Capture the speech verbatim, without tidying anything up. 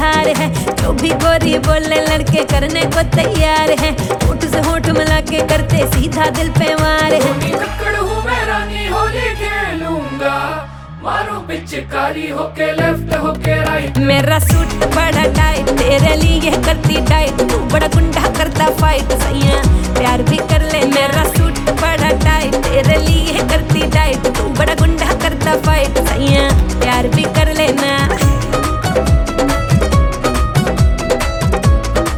हार है। जो भी गोरी बोले लड़के करने को तैयार है। होठ से होठ मिला के करते सीधा दिल पे वार है। कक्कड़ हूँ मैं रानी होली खेलूंगा, मारो पिचकारी होके लेफ्ट होके राइट। मेरा सूट बड़ा टाइट तेरे लिए करती टाइट, तू बड़ा गुंडा करता फाइट। सैया प्यार भी